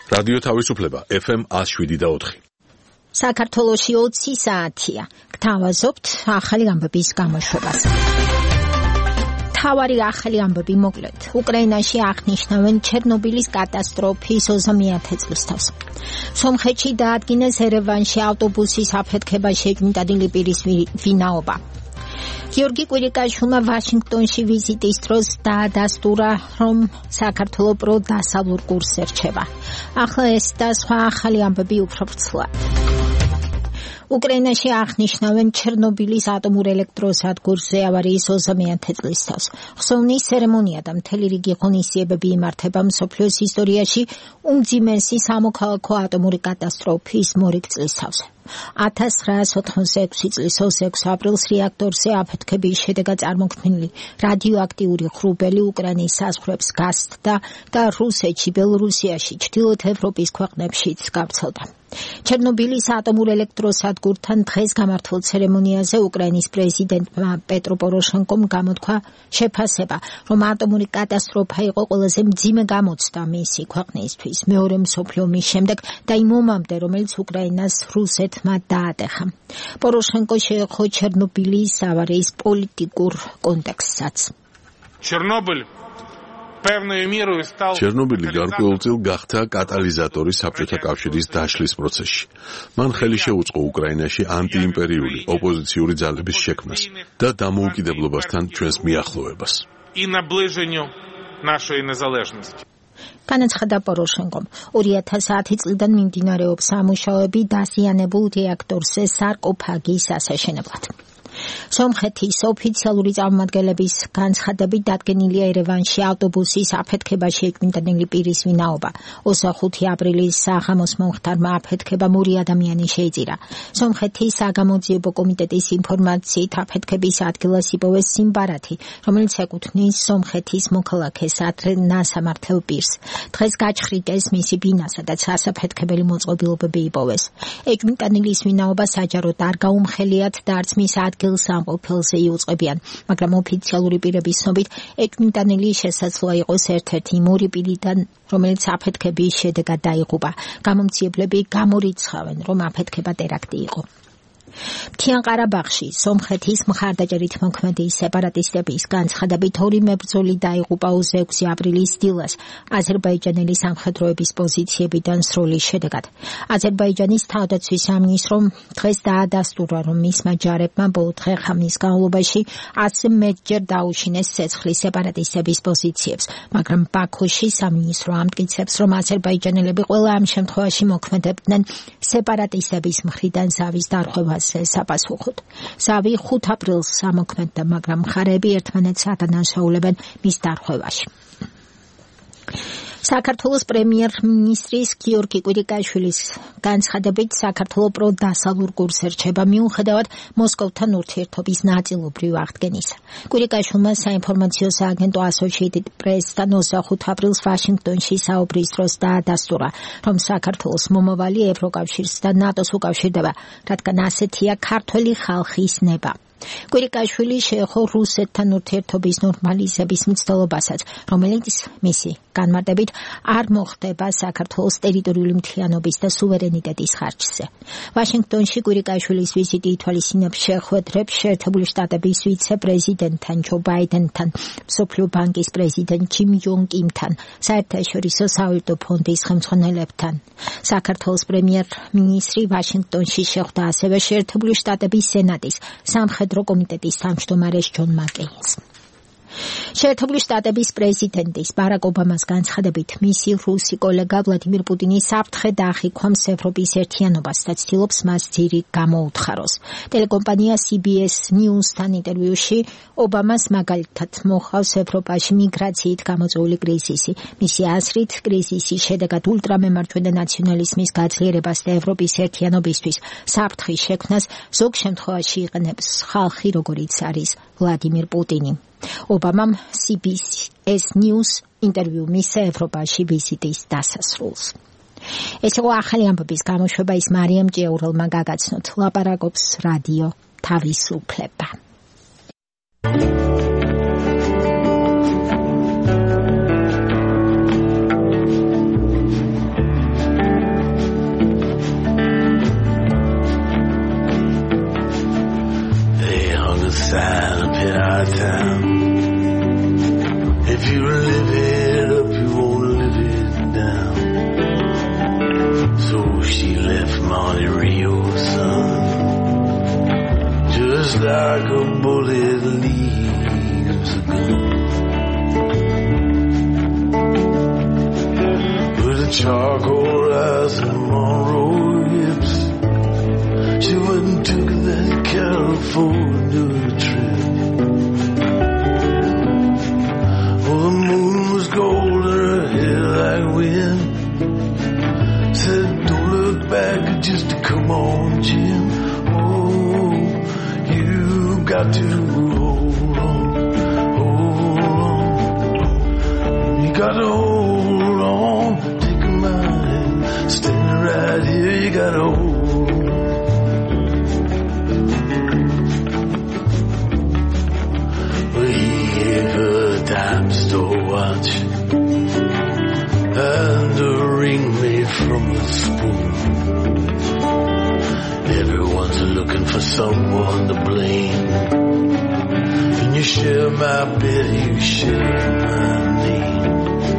რადიო თავისუფლება FM 107.4. საქართველოში 20 საათია. გთავაზობთ ახალი ამბების გამოშვებას. თავარი ახალი ამბები მოკლედ. უკრაინაში აღნიშნავენ ჩერნობილის კატასტროფის 20-ე წლის თავს. სომხეთში დაადგინეს ერევანში ავტობუსის აფეთქება შეჭმიტადილი პირის ვინაობა. გიორგი კვირიკაშვილმა ვაშინგტონში ვიზიტის დროს დაადასტურა, რომ საქართველო პროდასავლურ კურსს ერჩება. ახლა ეს და სხვა ახალი ამბები უფრო ვრცლად. უკრაინაში აღნიშნავენ ჩერნობილის ატომურ ელექტროსადგურზე ავარიის 20-ე წლის თავს. ხსოვნის ცერემონია და მთელი რიგი ღონისძიებები იმართება მსოფლიოს ისტორიაში უმძიმესი სამოქალაქო ატომური კატასტროფის მორიგ წლის თავს. 1986 წლის 26 აპრილს რეაქტორზე აფეთქების შედეგად წარმოქმნილი რადიოაქტიური ღრუბელი უკრაინის საზღვრებს გასცდა და რუსეთში, ბელორუსიაში, ჩრდილოეთ ევროპის ქვეყნებშიც გავრცელდა. ჩერნობილის ატომურ ელექტროსადგურთან დღეს გამართულ ცერემონიაზე უკრაინის პრეზიდენტმა პეტრო პოროშენკომ გამოთქვა შეფასება, რომ ატომური კატასტროფა იყო ყველაზე მძიმე გამოცდა მისი ქვეყნისთვის მეორე მსოფლიო ომის შემდეგ და იმ ომამდე, რომელიც უკრაინას რუსეთმა დაატეხა. პოროშენკო შეეხო ჩერნობილის ავარიის პოლიტიკურ კონტექსტსაც. ჩერნობილი გარკვეულწილ გახდა კატალიზატორი საბჭოთა კავშირის დაშლის პროცესში. მან ხელი შეუწყო უკრაინაში ანტიიმპერიული ოპოზიციური ძალების შექმნას და დამოუკიდებლობასთან ჩვენს მიახლოვებას. განაცხადა პოროშენკომ. 2010 წლიდან მიმდინარეობს სამუშაოები დაზიანებულ რეაქტორზე სარკოფაგის ასაშენებლად. სომხეთის ოფიციალური წარმომადგენლების განცხადებით დადგენილია ერევანში ავტობუსის აფეთქება შეჭმიტადილი პირის ვინაობა. 25 აპრილის საღამოს მომხდარმა აფეთქებამ 2 ადამიანი შეიწირა. სომხეთის საგამოძიებო კომიტეტის ინფორმაციით აფეთქების ადგილას იპოვეს სიმბარათი, რომელიც ეკუთვნის სომხეთის მოქალაქეს ადრე ნასამართლ პირს. დღეს გაჩხრიკეს მისი ბინა, სადაც ასაფეთქებელი მოწყობილობები იპოვეს. ეჭმიტადილის ვინაობა საჯაროდ არ გაუმხელიათ და არც მის სამყოფელზე იუწყებიან, მაგრამ ოფიციალური პირების ცნობით ეჭმიტანილი შესაძლოა იყოს ერთ-ერთი იმ ორი პირიდან, რომელიც აფეთქების შედეგად დაიღუპა. გამომძიებლები გამორიცხავენ, რომ აფეთქება ტერაქტი იყო. მთიან ყარაბაღში სომხეთის მხარდაჭერით მოქმედი სეპარატისტების განცხადებით 2 მებრძოლი დაიღუპა 26 აპრილის დილას აზერბაიჯანელი სამხედროების პოზიციებიდან სროლის შედეგად. აზერბაიჯანის თავდაცვის სამინისტრომ დღეს დაადასტურა, რომ მისმა ჯარებმა ბოლო დღე-ღამის განმავლობაში 100 მეტჯერ დაუშინეს ცეცხლის სეპარატისტების პოზიციებს, მაგრამ ბაქოში სამინისტრო ამტკიცებს, რომ აზერბაიჯანელები ყველა ამ შემთხვევაში მოქმედებდნენ სეპარატისტების მხრიდან ზავის დარღვევას საპასუხოდ. ზავი 5 აპრილს ამოქმედდა, მაგრამ მხარეები ერთმანეთს ადანაშაულებენ მის დარღვევაში. საქართველოს პრემიერ-მინისტრის გიორგი კვირიკაშვილის განცხადებით საქართველო პროდასავლურ კურსს ერჩება მიუხედავად მოსკოვთან ურთიერთობის ნაწილობრივ აღდგენისა. კვირიკაშვილმა საინფორმაციო სააგენტო Associated Press-თან 25 აპრილს ვაშინგტონში საუბრის დროს დაადასტურა, რომ საქართველოს მომავალი ევროკავშირს და ნატოს უკავშირდება, რადგან ასეთია ქართველი ხალხის ნება. კვირიკაშვილი შეეხო რუსეთთან ურთიერთობის ნორმალიზების მცდელობასაც, რომელიც მისი განმარტებით არ მოხდება საქართველოს ტერიტორიული მთლიანობის და სუვერენიტეტის ხარჯზე. ვაშინგტონში კვირიკაშვილის ვიზიტი ითვალისწინებს შეხვედრებს შეერთებული შტატების ვიცე-პრეზიდენტთან ჯო ბაიდენთან, მსოფლიო ბანკის პრეზიდენტ ჯიმ იონ კიმთან, საერთაშორისო სავალუტო ფონდის ხელმძღვანელებთან. საქართველოს პრემიერ-მინისტრი ვაშინგტონში შეხვდა ასევე შეერთებული შტატების სენატის სამხედრო კომიტეტის თავმჯდომარეს ჯონ მაკეინს. შეერთებული შტატების პრეზიდენტის ბარაკ ობამას განცხადებით, მისი რუსი კოლეგა ვლადიმირ პუტინი საფრთხე დაახიქვამს ევროპის ერთიანობას და ცდილობს მას ძირი გამოუთხაროს. ტელეკომპანია CBS News-თან ინტერვიუში ობამას მაგალითად მოჰყავს ევროპაში მიგრაციით გამოწვეული კრიზისი. მისი აზრით, კრიზისის შედეგად ულტრამემარჯვენე ნაციონალიზმის გაძლიერებას და ევროპის ერთიანობისთვის საფრთხის შექმნას ზოგ შემთხვევაში იყენებს ხალხი, როგორიც არის ვლადიმირ პუტინი. ობამამ CBS News ინტერვიუ მისცა ევროპაში ვიზიტის დასასრულს. ეს იყო ახალი ამბების გამოშვება, ის მარიამ ჭიაურელმა გაგაცნოთ. ლაპარაკობს რადიო თავისუფლება. the sign up in our town. If you live it up, you won't live it down. So she left Monte Rio, son, just like a bullet leaves a gun. With a charcoal eyes and Monroe hips, she went and took that California trip. Oh, the moon was gold and her hair like wind. Said, don't look back, just come on, Jim. Oh, you got to hold on, hold on. You got to hold on, take a mind, standing right here, you got to hold on. Dime store watch and a ring made from a spoon. Everyone's looking for someone to blame. When you share my bed, you share my name.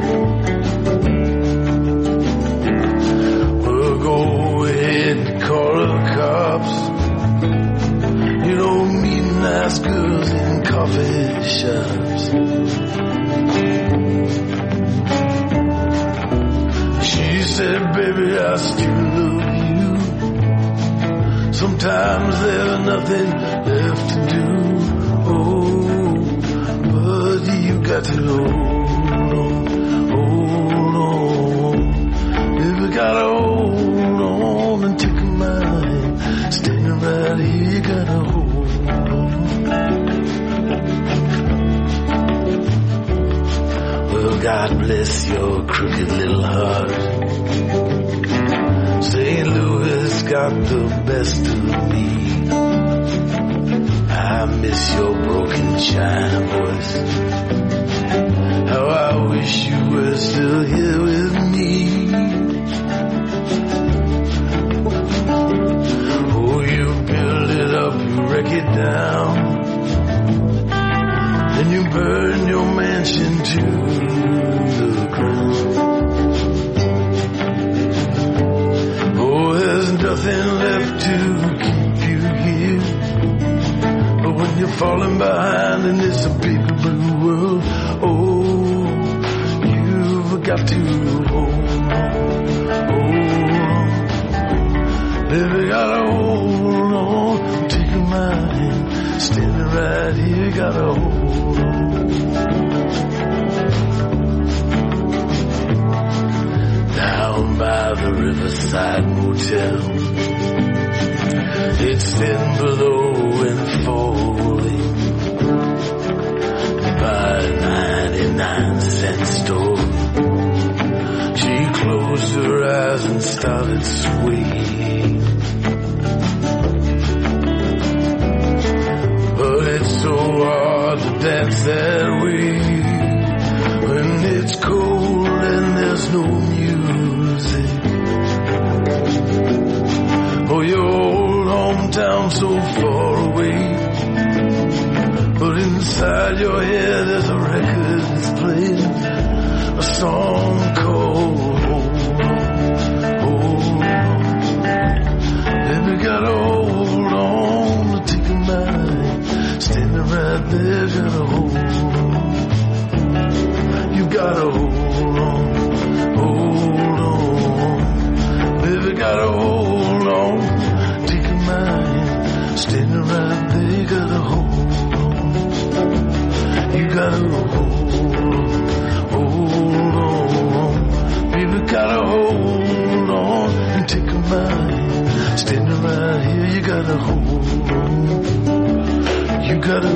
Well, go ahead and call the cops. You don't meet nice girls in coffee shops. She said, baby, I still love you. Sometimes there's nothing left to do. Oh, but you got to hold on. Baby, gotta hold on and take a mind. Standing right here, you gotta hold on. Well, God bless your crooked little heart. St. Louis got the best of me. I miss your broken china voice. How I wish you were still here with me. Oh, you build it up, you wreck it down, and you burn your mansion to the ground. Oh, there's nothing left to keep you here. But when you're falling behind in this big blue world, oh, you've got to hold on. Baby, gotta hold on. Take my hand, standing right here, gotta hold on. Down by the Riverside Motel, it's thin below and falling. By a 99-cent store, she closed her eyes and started swaying. But it's so hard to dance that way when it's cold and there's no music. Oh, your old hometown so far away, but inside your head there's a record that's playing a song called Hold On, Hold On. Baby, gotta hold on to take a mind. Standing right there, gotta hold on. You gotta hold on, hold on. Baby, gotta hold on. Take a mind. Standing right there, gotta hold on. You gotta hold on. Baby, gotta hold on and take a mind. Standing right here, you gotta hold on. You gotta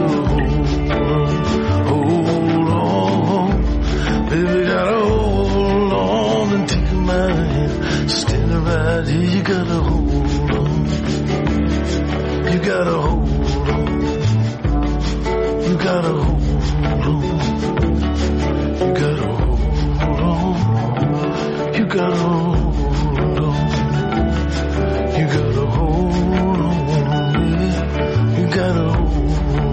hold on. Baby, gotta hold on and take a mind. Standing right here, you gotta hold on. You gotta hold on. You gotta hold on. You gotta hold on. You gotta hold on. You gotta hold on. You gotta hold on.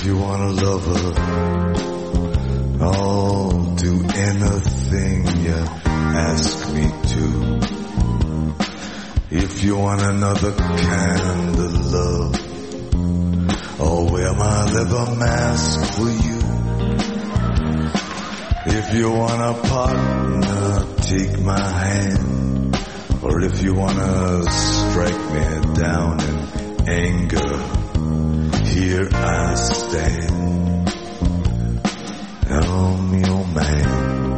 you want a lover, I'll do anything you ask me to. If you want another kind of love, I'll wear my leather mask for you. If you want a partner, take my hand. Or if you wanna strike me down in anger, here I stand. I'm your man.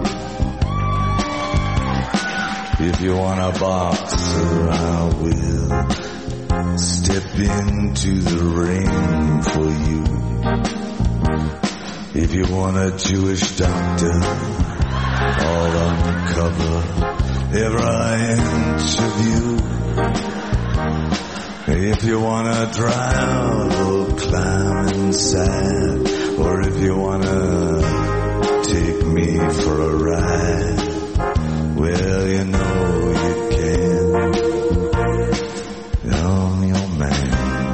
If you want a boxer, I will step into the ring for you. If you want a Jewish doctor, I'll uncover every inch of you. If you wanna drown or climb inside, or if you wanna take me for a ride, well, you know you can. I'm your man.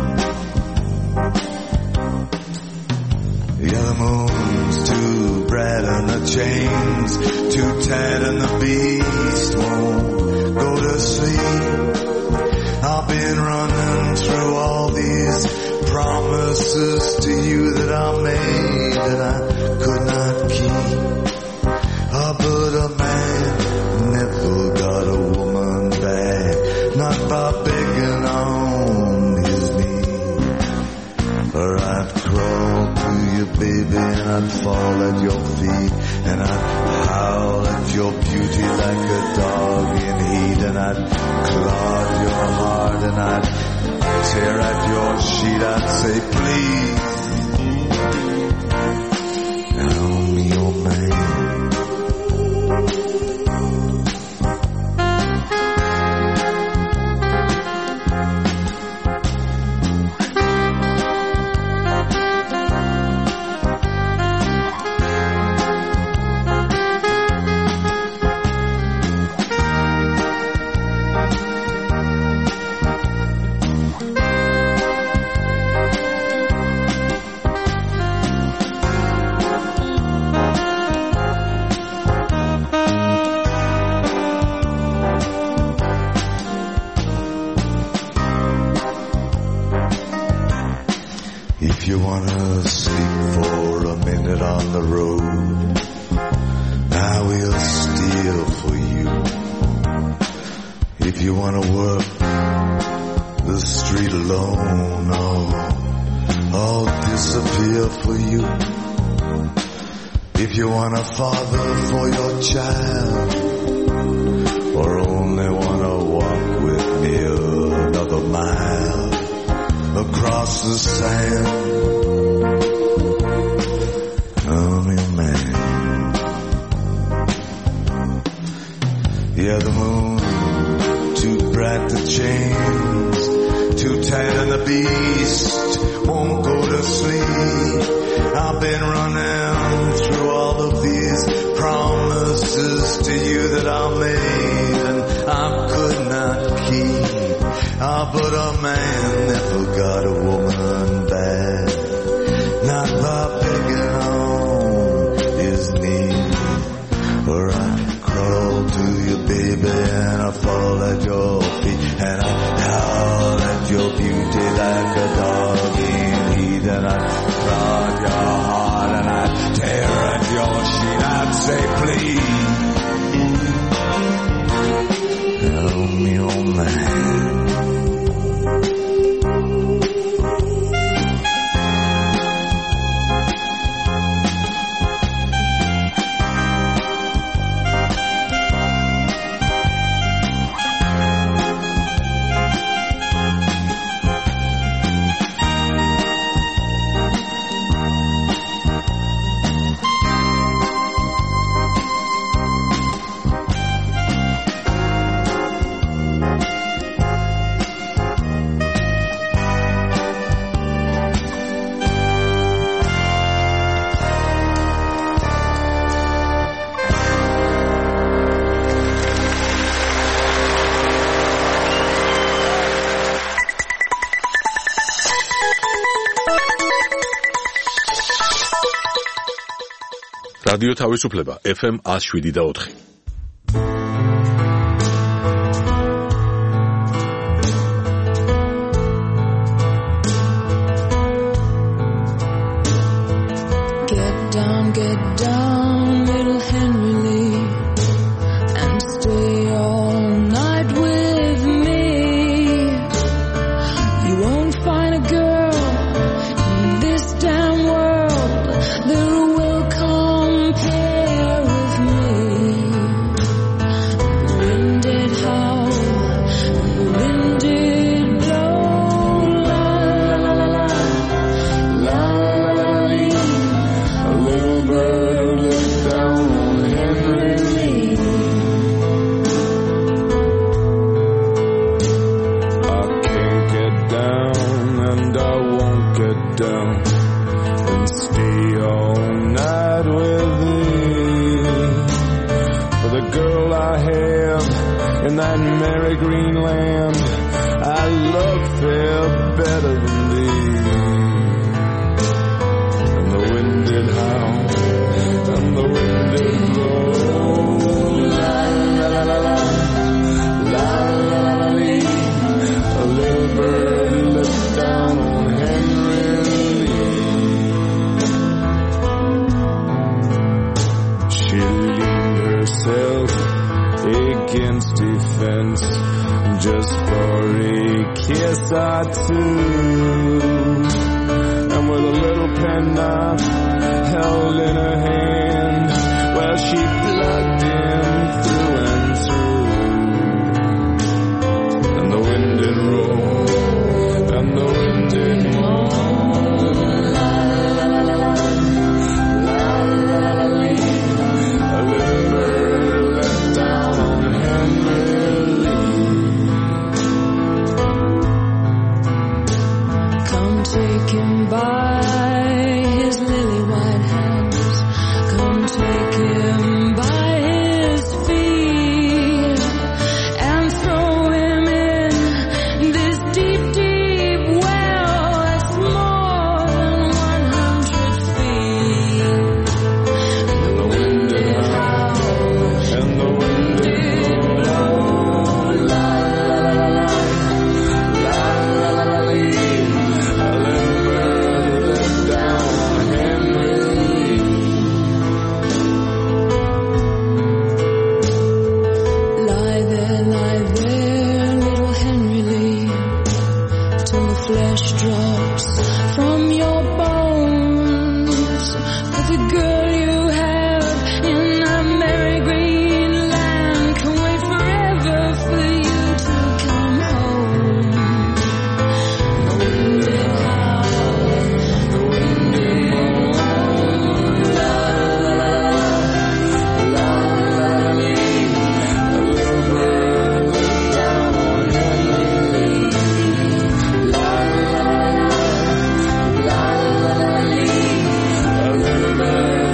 Yeah, the moon's too bright and the chains too tight and the beast won't go to sleep. I've been running through all these promises to you that I made that I could not keep. But a man never got a woman back, not by begging on his knees. Or I'd crawl to you, baby, and I'd fall at your feet, and I'd howl at your beauty like a dog in heat, and I'd claw at your heart, and I'd tear at your sheet. I'd say, please, I'm your man. If you wanna sleep for a minute on the road, I will steal for you. If you wanna work the street alone, I'll disappear for you. If you want a father for your child, or only wanna walk with me another mile across the sand, I'm your man. Yeah, the moon too bright, the chains too tight, and the beast won't go to sleep. I've been running through all of these promises to you that I made and I could not keep. But a man never got a woman back, not by begging on his knees. Or I crawl to you, baby, and I fall at your feet, and I howl at your beauty like a dog in heat, and I claw at your heart, and I რადიო თავისუფლება FM 107.4. Get down, little Henry Lee, and stay all night with me. You won't find a girl in this damn world that will compare with me. The wind did howl, the wind did blow, la la la la la la la la. A little bird looked down on Henry Lee. I can't get down and I won't get down and stay all night with thee. For the girl I have in that merry green land, I love fair better than thee. And the wind did howl, and the wind did blow, la la la la la, la la la la lee. A little bird looked down on Henry Lee. She leaned herself against a fence just for a kiss or two. And with a little penknife held in her hand, well, she plugged him through and through. And the wind did roll, and the wind did moan, la la la la la, la la la la. A little bird let down on Henry Lee. Come take him by his lily white hands. Come take him by his feet and throw him in this deep, deep well that's more than 100 feet. And the wind did howl, and the wind did blow, la la la la la, la la la la lee. A little bird let down on Henry Lee. Lie there, little Henry Lee, till the flesh drops from your bones. For the girl you have in that merry green land can wait forever for you to come home. The wind did howl, the wind did moan, la la la la, la la la lee. A little bird looked down on Henry Lee, la la la la, la la la lee. A little bird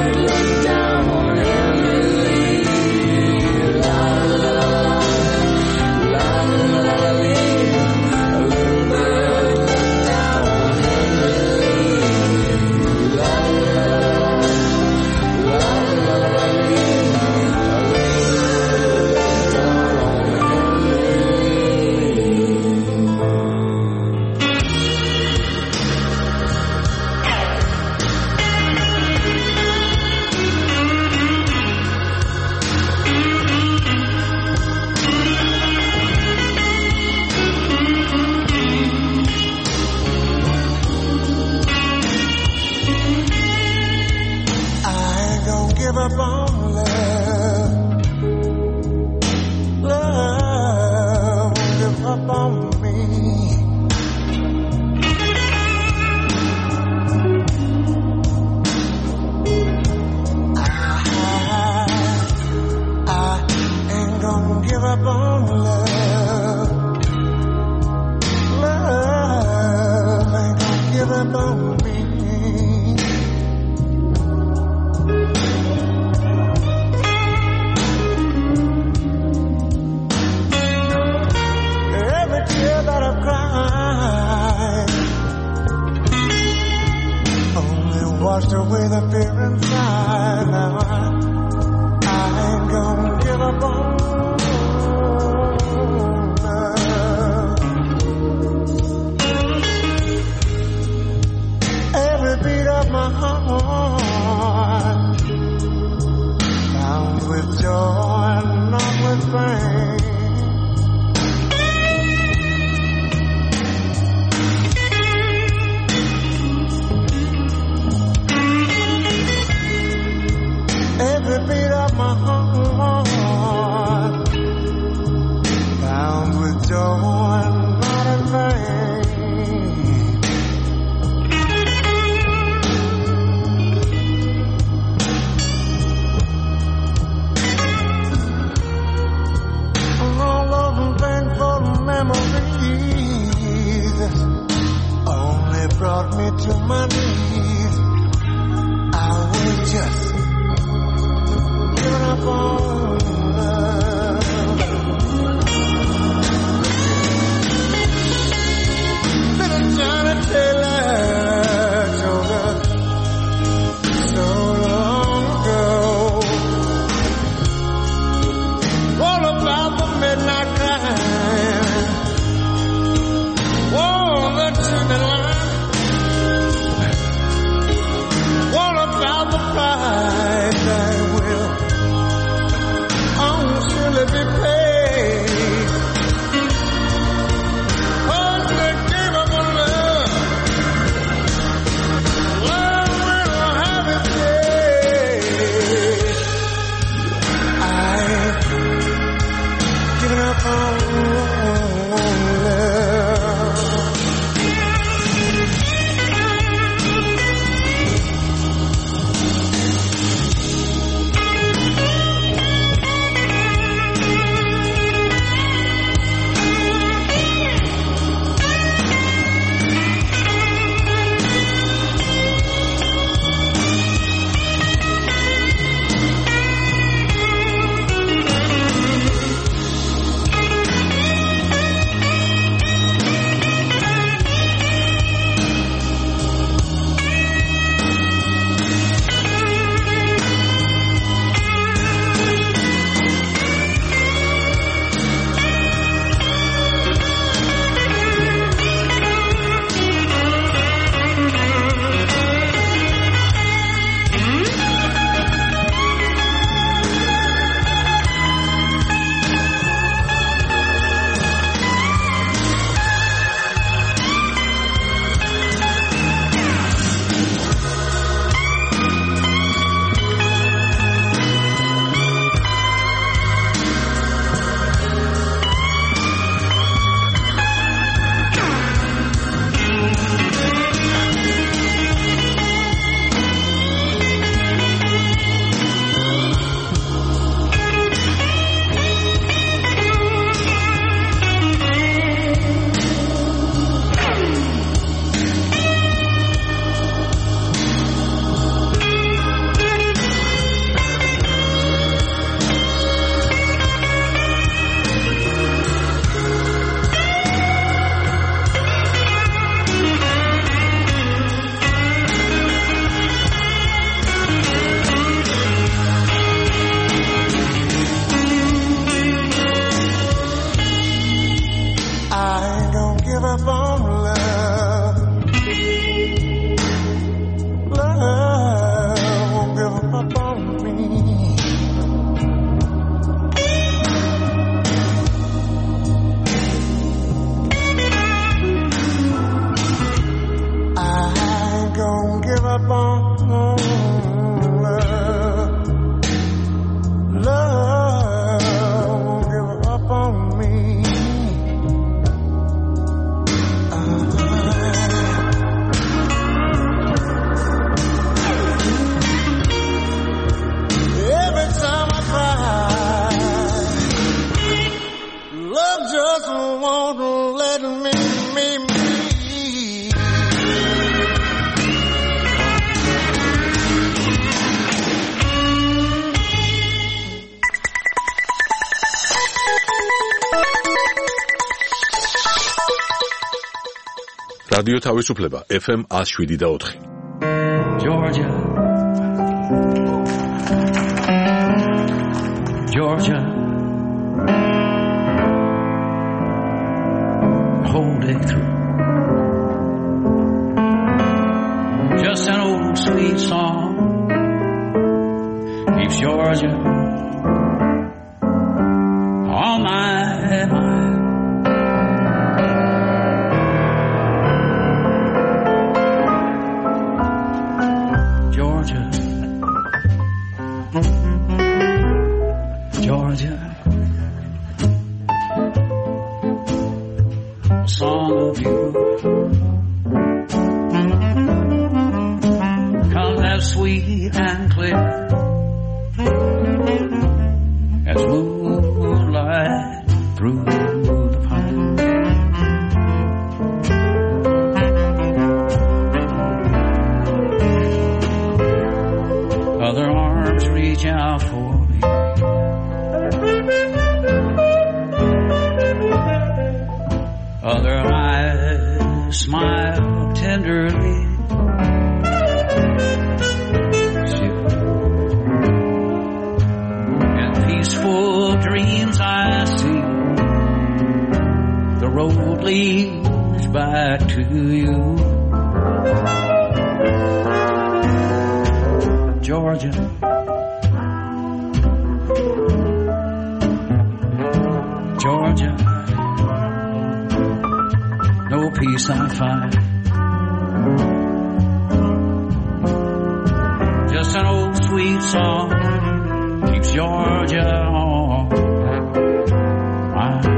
washed away the fear inside. Now I ain't gonna give up on love. Every beat of my heart bound with joy and not with pain. Every beat of my heart bound with joy and not in vain. All those painful memories only brought me to my knees. I was just giving up on love. Little Johnny Taylor told us so long ago all about the midnight climb, the chicken line, all about the price that will surely be paid. Oh, they gave up on love. Love will have its day. I ain't giving up on love. რადიო თავისუფლება FM 107.4. Georgia, Georgia, hold it through. Just an old sweet song keeps Georgia on my mind. Georgia, Georgia, a song of you comes as sweet and clear as moonlight through the pine. Other arms reach out for me. Other eyes smile tenderly. In peaceful dreams I see the road leads back to you. Georgia, Georgia, no peace I find. Just an old sweet song keeps Georgia on my mind.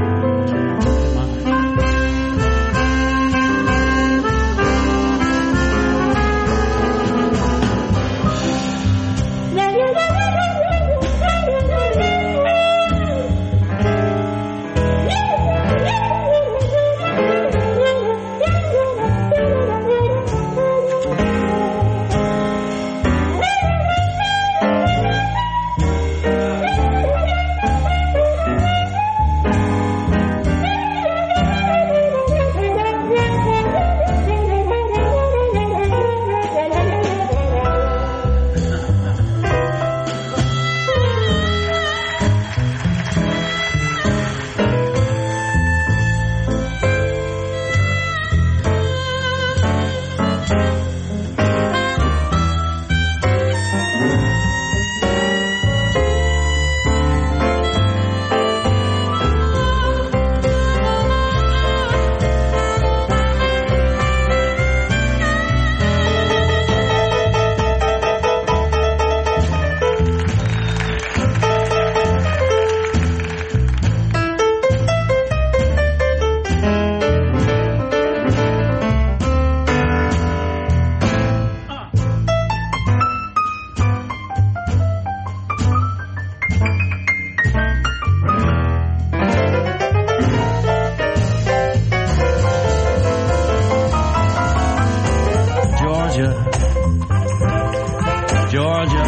Georgia,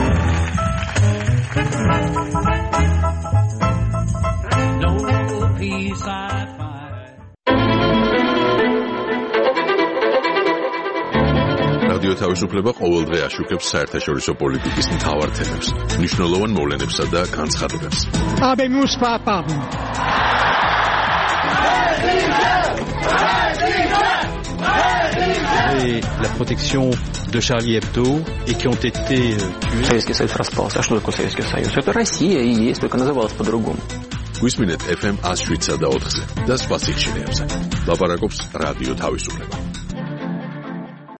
no peace I find. რადიო თავისუფლება ყოველდღე აშუქებს საერთაშორისო პოლიტიკის მთავარ თემებს, მნიშვნელოვან მოვლენებსა და განცხადებებს. Habemus papam. Et la protection de Charlie Hebdo et qui ont été tués. Советский Союз распался. А что такое Советский Союз? Это Россия и есть, только называлась по-другому. გვისმინეთ FM 107 და 4-ზე და სხვა სიხშირეებზე. ლაპარაკობს რადიო თავისუფლება.